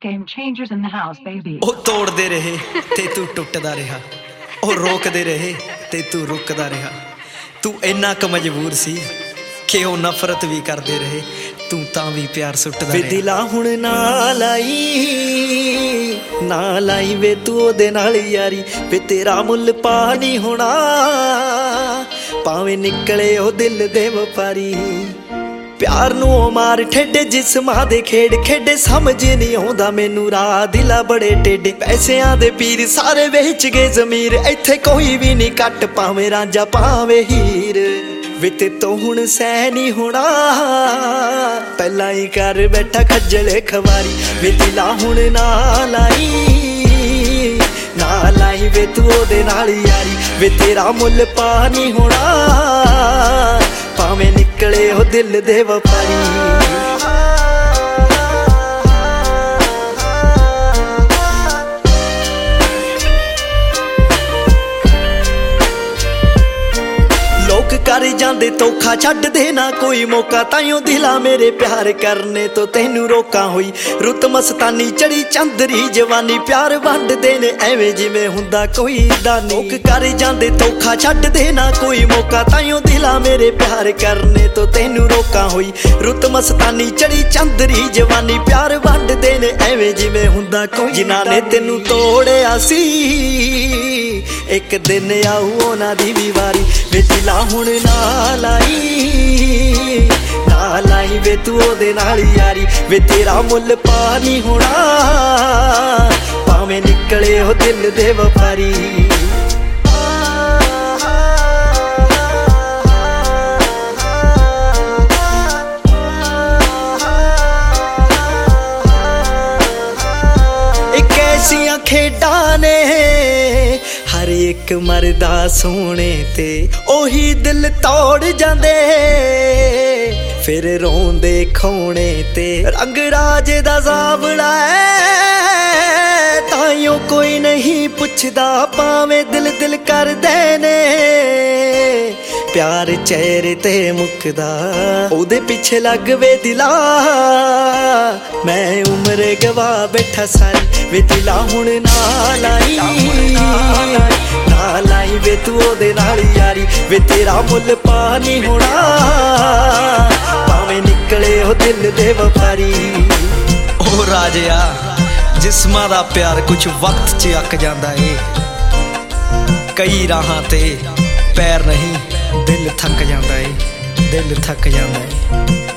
Game changers in the house, baby. ਉਹ ਤੋੜਦੇ ਰਹੇ ਤੇ ਤੂੰ ਟੁੱਟਦਾ ਰਿਹਾ, ਉਹ ਰੋਕਦੇ ਰਹੇ ਤੇ ਤੂੰ ਰੁਕਦਾ ਰਿਹਾ। ਤੂੰ ਇੰਨਾ ਕੁ ਮਜਬੂਰ ਸੀ ਕਿ ਉਹ ਨਫ਼ਰਤ ਵੀ ਕਰਦੇ ਰਹੇ, ਤੂੰ ਤਾਂ ਵੀ ਪਿਆਰ ਸੁੱਟਦਾ ਰਿਹਾ। ਦਿਲਾ ਹੁਣ ਨਾ ਲਾਈ ਵੇ ਤੂੰ ਉਹਦੇ ਨਾਲ ਯਾਰੀ, ਵੇ ਤੇਰਾ ਮੁੱਲ ਪਾ ਨਹੀਂ ਹੋਣਾ ਭਾਵੇਂ ਨਿਕਲੇ ਉਹ ਦਿਲ ਦੇ ਵਪਾਰੀ। ਪਿਆਰ ਨੂੰ ਉਹ ਮਾਰ ਠੇਡੇ ਜਿਸਮਾਂ ਦੇ ਖੇਡ ਖੇਡੇ, ਸਮਝ ਨਹੀਂ ਆਉਂਦਾ ਮੈਨੂੰ ਰਾਹ ਦਿਲਾ ਬੜੇ ਟੇਡੇ। ਪੈਸਿਆਂ ਦੇ ਪੀਰ ਸਾਰੇ ਵੇਚ ਗਏ ਜ਼ਮੀਰ, ਇੱਥੇ ਕੋਈ ਵੀ ਨਹੀਂ ਕੱਟ ਭਾਵੇਂ ਰਾਂਝਾ ਭਾਵੇਂ ਹੀਰ। ਵੇ ਤੇ ਤੋਂ ਹੁਣ ਸਹਿ ਨਹੀਂ ਹੋਣਾ ਪਹਿਲਾਂ ਹੀ ਕਰ ਬੈਠਾ ਖੱਜਲ ਖਵਾਰੀ। ਵੇ ਦਿਲਾ ਹੁਣ ਨਾ ਲਾਈ ਵੇ ਤੂੰ ਉਹਦੇ ਨਾਲ ਯਾਰੀ, ਵੇ ਤੇਰਾ ਮੁੱਲ ਪਾ ਨਹੀਂ ਹੋਣਾ ਭਾਵੇਂ ਨਿਕਲੇ ਉਹ ਦਿਲ ਦੇ ਵਪਾਰੀ। ਲੋਕ ਕਰ ਜਾਂਦੇ ਧੋਖਾ ਛੱਡਦੇ ਨਾ ਕੋਈ ਮੌਕਾ, ਤਾਈਓ ਦਿਲਾ ਮੇਰੇ ਪਿਆਰ ਕਰਨੇ ਤੋਂ ਤੈਨੂੰ ਰੋਕਾਂ ਹੋਈ। ਰੁੱਤ ਮਸਤਾਨੀ ਚੜੀ ਚੰਦਰੀ ਜਵਾਨੀ, ਪਿਆਰ ਵੰਡਦੇ ਨੇ ਐਵੇਂ ਜਿਵੇਂ ਹੁੰਦਾ ਕੋਈ ਦਾਨੀ। ਲੋਕ ਕਰ ਜਾਂਦੇ ਧੋਖਾ ਛੱਡਦੇ ਨਾ ਕੋਈ ਮੌਕਾ, ਤਾਈਓ ਦਿਲਾ ਮੇਰੇ ਪਿਆਰ ਕਰਨੇ ਤੋਂ ਤੈਨੂੰ ਰੋਕਾਂ ਹੋਈ। ਰੁੱਤ ਮਸਤਾਨੀ ਚੜੀ ਚੰਦਰੀ ਜਵਾਨੀ, ਪਿਆਰ ਵੰਡਦੇ ਨੇ ਐਵੇਂ ਜਿਵੇਂ ਹੁੰਦਾ ਕੋਈ। ਜਿਨ੍ਹਾਂ ਨੇ ਤੈਨੂੰ ਤੋੜਿਆ ਸੀ ਇੱਕ ਦਿਨ ਆਊ ਉਹਨਾਂ ਦੀ ਵੀ ਵਾਰੀ। ਵੇ ਦਿਲਾ ਹੁਣ ਨਾ ਲਾਈ ਵੇ ਤੂੰ ਉਹਦੇ ਨਾਲ ਯਾਰੀ, ਵੇ ਤੇਰਾ ਮੁੱਲ ਪਾ ਨਹੀਂ ਹੋਣਾ ਭਾਵੇਂ ਨਿਕਲੇ ਉਹ ਦਿਲ ਦੇ ਵਪਾਰੀ। ਇੱਕ ਐਸੀਆਂ ਖੇਡਾਂ ਨੇ ਹਰ ਇੱਕ ਮਰਦਾ ਸੋਹਣੇ ਤੇ ਉਹੀ ਦਿਲ ਤੋੜ ਜਾਂਦੇ, ਫਿਰ ਰੋਂਦੇ ਖੋਣੇ ਤੇ। ਰੰਗ ਰਾਜੇ ਦਾ ਸਾਂਵਲਾ ਹੈ ਤਾਈਓ ਕੋਈ ਨਹੀਂ ਪੁੱਛਦਾ ਭਾਵੇਂ ਦਿਲ ਕਰਦੇ ਨੇ। ਪਿਆਰ ਚਿਹਰੇ ਤੇ ਮੁੱਕਦਾ ਉਹਦੇ ਪਿੱਛੇ ਲੱਗ ਵੇ ਦਿਲਾ, ਮੈਂ ਉਮਰ ਗਵਾ ਬੈਠਾ ਸਾਰੀ। ਵੇ ਦਿਲਾ ਹੁਣ ਨਾ ਲਾਈ ਵੇ ਤੂੰ ਉਹਦੇ ਨਾਲ ਯਾਰੀ, ਵੇ ਤੇਰਾ ਮੁੱਲ ਪਾ ਨਹੀਂ ਹੋਣਾ ਭਾਵੇਂ ਨਿਕਲੇ ਉਹ ਦਿਲ ਦੇ ਵਪਾਰੀ। ਉਹ ਰਾਜਿਆ ਜਿਸਮਾਂ ਦਾ ਪਿਆਰ ਕੁਛ ਵਕਤ 'ਚ ਅੱਕ ਜਾਂਦਾ ਏ, ਕਈ ਰਾਹਾਂ ਤੇ ਪੈਰ ਨਹੀਂ ਦਿਲ ਥੱਕ ਜਾਂਦਾ ਏ, ਦਿਲ ਥੱਕ ਜਾਂਦਾ ਏ।